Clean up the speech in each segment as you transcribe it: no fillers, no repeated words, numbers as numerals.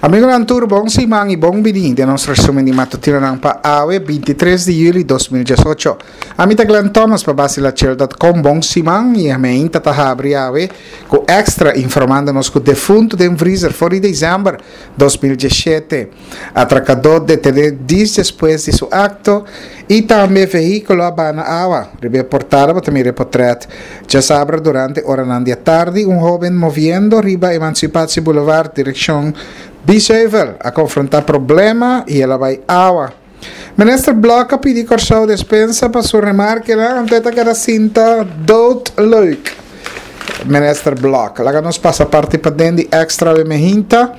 Amigo Nantur, bom simang e bom bem-vindo a nosso resumo de matutino ng Paawe, 23 de julho de 2018. Amita Glenn Thomas para basilachel.com, bom simang e amin tatahabri awe com extra informando-nos que o defunto de freezer foi em dezembro de 2017. Atracador detenido dias depois de seu acto e também veículo abana awa. Reportado para também reportado. Já sabe, durante hora da tarde, jovem movendo riba Emancipatie Boulevard, direção Biceuvel, a confrontar problema e ela vai água. Ministro Bloch pediu corso dispensa para sua remarca na anteta que era cinta dood leuk. Ministro Bloch, lá que nos passa parte para dentro de extra de mehinta.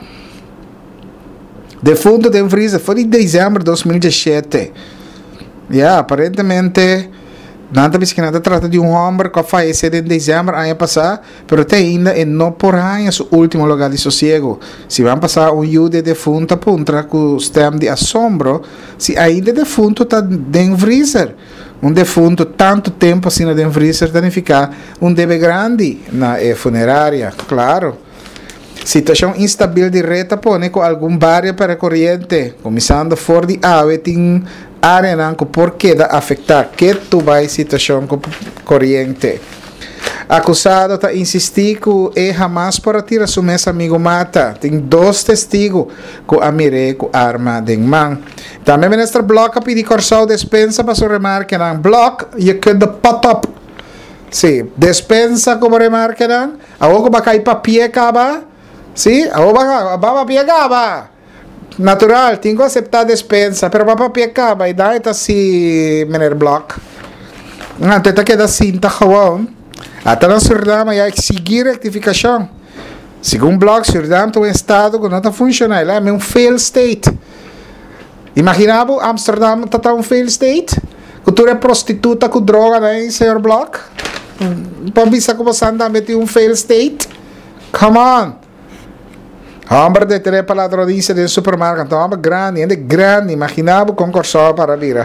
Defunto de freezer foi em dezembro de 2017. Aparentemente nada mais que nada trata de homem que faleceu em dezembro ano passado, pero ainda não por aí seu último lugar de sossego. Se vai passar jude defunto puntra com stem de assombro, se ainda defunto está dentro freezer. Defunto tanto tempo assim dentro freezer, danificar debe grande na funerária, claro. Situação instável de reta pone com algum barrio para corrente, começando fora de ave, tem área não por que afetar que tu vai situação com corrente. Acusado está insistir que jamás para tirar seu mês amigo mata. Tem dois testigos que amire com arma de mão. Também o ministro Bloch pediu corso dispensa para sua remarca não. Bloch, you could pop up. Sim, dispensa como remarca não. Agora vai cair papel acaba. Sim, agora vai papel acaba. Natural, tenho que aceitar a dispensa, pero papapia acaba e daí tá se mener block. Até tá que da cinta gewoon. Até na Suriname ia exigir rectificação. Segundo block, Suriname tem um estado que não está funcionando, é um fail state. Imaginava Amsterdam tá um fail state? Que tu é prostituta com droga, né, senhor Block? Para pensar como você anda a um fail state? Come on! Hombre de ter paladronice del supermercado, hombre grande, imaginava concursar para vir.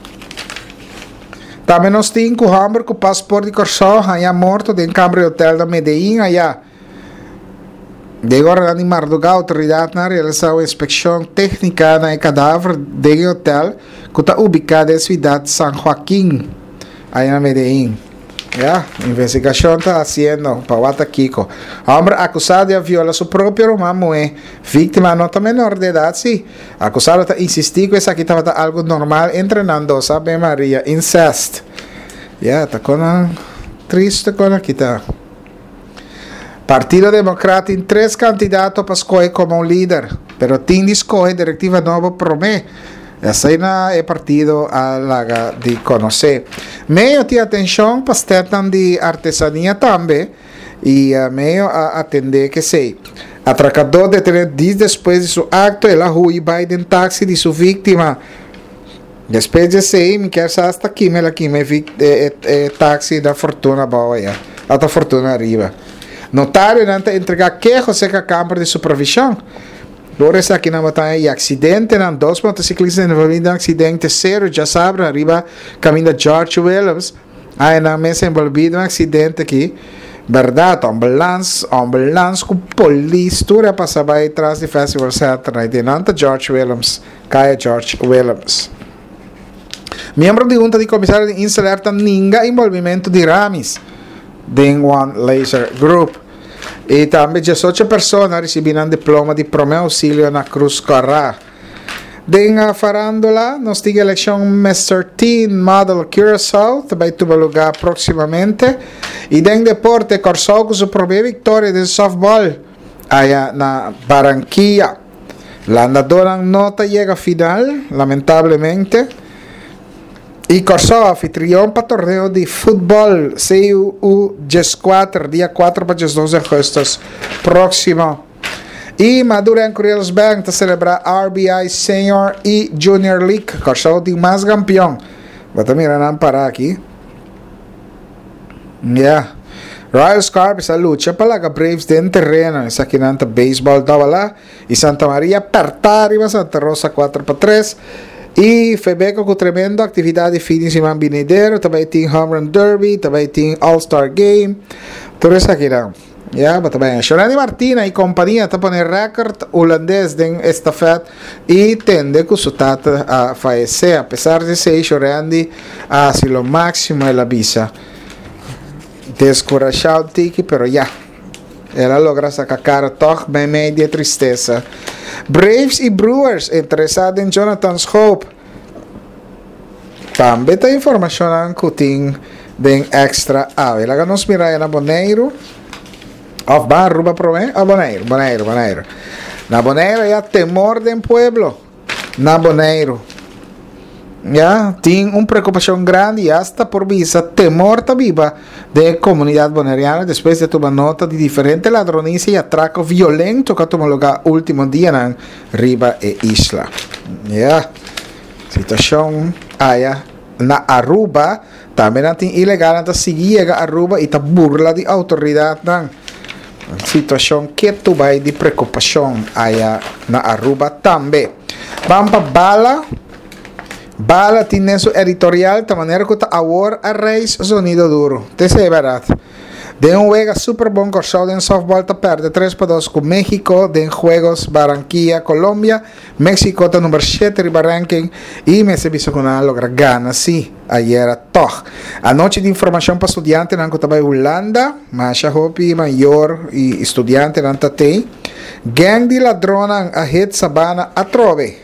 Também nós temos um homem com passaporte de corso, já morto em Câmara Hotel da Medellín, já. De agora, na Marduga, a autoridade na realizou uma inspeção técnica no cadáver do hotel, que está ubicado na cidade de San Joaquín, aí na Medellín. Investigação está haciendo para Wata Kiko. Homem acusado de violar seu próprio irmão, vítima nota menor de idade, sim. Acusado está insistir que isso aqui estava algo normal, entrenando, sabe, Maria, incest. Está com triste com aqui, tá. Partido Democrata tem 3 candidatos para escolher como líder, pero tem de escolher diretiva nova promete. Essa aí é partido a laga de conhecer. Meio de atenção para estar de artesania também e meio a atender que sei. Atracador detenido dias depois de seu acto, ela rui Biden táxi de sua vítima. Depois de sei, me quer saber hasta aqui, me táxi da fortuna boa, alta fortuna arriba. Notário não entregar queijo seca a câmara de supervisão. Agora está aqui na batalha e acidente, não, 2 motociclistas envolvidos em acidente sério, já sabe, arriba, caminho de George Williams, aí na mesa envolvido em acidente aqui, verdade, ambulância com polícia, tudo passava aí atrás do Festival Center, de nanta George Williams, cai George Williams. Membro de junta de comissário de alerta ninguém envolvimento de Ramis, de One Laser Group. E também 18 pessoas receberam diploma de primeiro auxílio na Cruz Carrá. Denga farándola, nós temos a eleição Mr. Teen Model Curaçao, também tuvo lugar proximamente. E den deporte, Corsou com sua primeira vitória de softball, aí na Barranquilla. A andadora não chega à final, lamentavelmente. E Corsou, anfitrião para torneio de futebol CUU GES4, dia 4 para 12 de agosto próximo. E Madura em Correios Bank está celebrar RBI Senior e Junior League. Corsou tem mais campeão. Vou também parar aqui. Royal Scarps a luta para a Braves dentro do terreno. Isso aqui não beisebol estava lá. E Santa Maria apertar e Santa Rosa 4 para 3. E Febeco com tremenda atividade de fim de semana vindouro, também tem Home Run Derby, também tem All-Star Game, tudo isso aqui não. Ja, muito bem. Giovanni Martina e companhia está pondo recorde holandês de estafeta e tende que o sutata a falecer, apesar de ser Giovanni a lo máximo e la visa. Descorajado tiki, pero ya. Ela logra sacar cara toch bem meio de tristeza. Braves e Brewers interessado em Jonathan Schoop. Também tem informação que tem de extra ave. Ela nos mira na Boneiro. Of va Aruba prome a Bonaire. Na Bonaire ya temor del pueblo. Na Bonaire. Ya, tiene preocupación grande y hasta por visa temor viva de comunidad bonaireana después de tomar nota de diferentes ladrones y atracos violentos que tomó lugar último día en Riba e Isla. Ya, situación allá na Aruba también es ilegal antes seguir a Aruba y ta burla de autoridad situação que tu vai de preocupação aí na Aruba também. Vamos para Bala tem seu editorial de maneira que está agora a reis sonido duro. Te sei verdade. De juega super bom corso de softball ta perde 3-2 com México de juegos Barranquilla, Colômbia. México está número 7 riba ranking e me serviço com a logra gana sim. Ayer toch. A noite de informação para estudiante na Cotabay Holanda, Masha Hopi maior e estudante na Tatei. Gang de ladrona a hit Sabana a trove.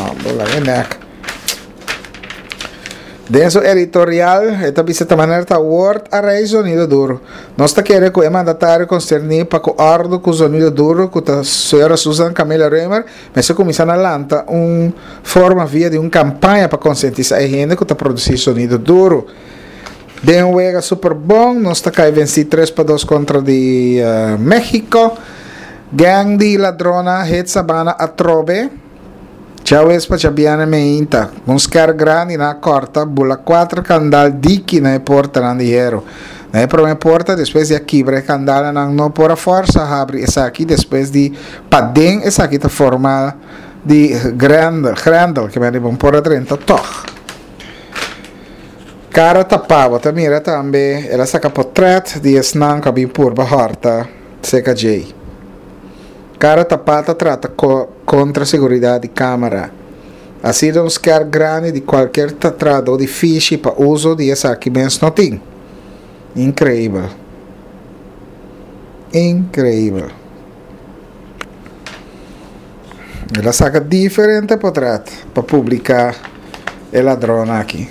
Dentro editorial, esta visita maneira está word a rei sonido duro. Nós está querendo que o mandatário concernir para o ardo com o sonido duro que a senhora Susan Camila Remer, mas se começar a lançar forma via de uma campanha para conscientizar a gente que está produzindo sonido duro. De um juega super bom, nós está caindo 3-2 contra de México. Gang de ladrona, het Sabana a trove. Ciao espa chabiana meinta. Buscar grande na corta, bula 4 candal diki na porta na dinheiro. Na prima porta, depois de aqui, bre candala não por a força, abre essa aqui, depois de padem, essa aqui tá formada de grande, que me vão por a 30 toch. Cara tapava, tá mira também, ela saca portrait de esnan que bem por bahorta, seca J. Cara tapada trata contra a segurança de câmara. Assim, um scar grande de qualquer tatrado ou de fiche para uso de essa aqui menos não tem. Incrível. Ela saca diferente portrait para publicar o ladrão aqui.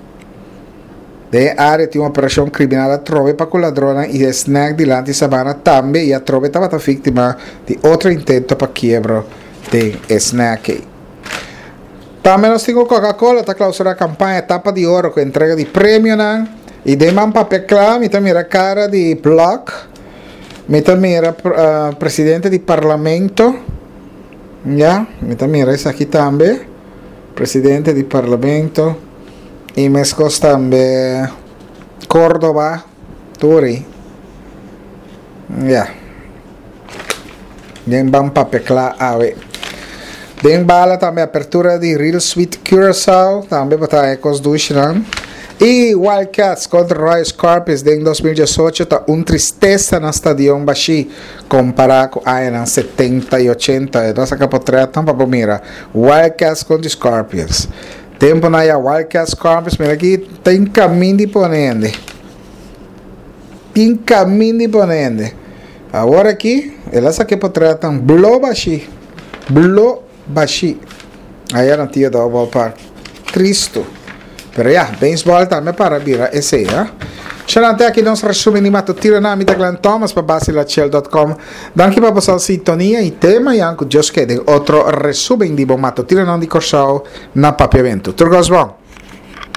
De área tinha uma operação criminal a trove para o ladrão e de snack de Lanti Sabana também e a trove estava vítima de outro intento para quebra de snack. Também nós temos Coca-Cola, está clausurando a campanha etapa de ouro com entrega de prêmio e de man papel claro, me também era cara de Block, me também era presidente de parlamento, me também era isso aqui também, presidente de parlamento. E mescos também Córdoba, Turi. Den bam papecla ave. Den bala também apertura de Real Sweet Curaçao, também para ecos do Xran. E Wildcats contra Royal Scorpions em 2018 tá tristeza na Stadion Baxi comparado com a em 70 e 80. Nossa capotreta também para mira. Wildcats contra Scorpions. Tempo na Wildcats Scorpions, mira aqui, tem caminho de ponente. Agora aqui, elas aqui por trás estão Blow Baxi. Aí era tia da Ballpark. Cristo. Pero beisebol também para virar esse, Xalante aqui nos resume de matutino na amita Glenn Thomas para basilachel.com. Danke para a sintonia e tema e anche Deus que de outro resume de bom matutino não de Corsao na papiamento. Tudo bom?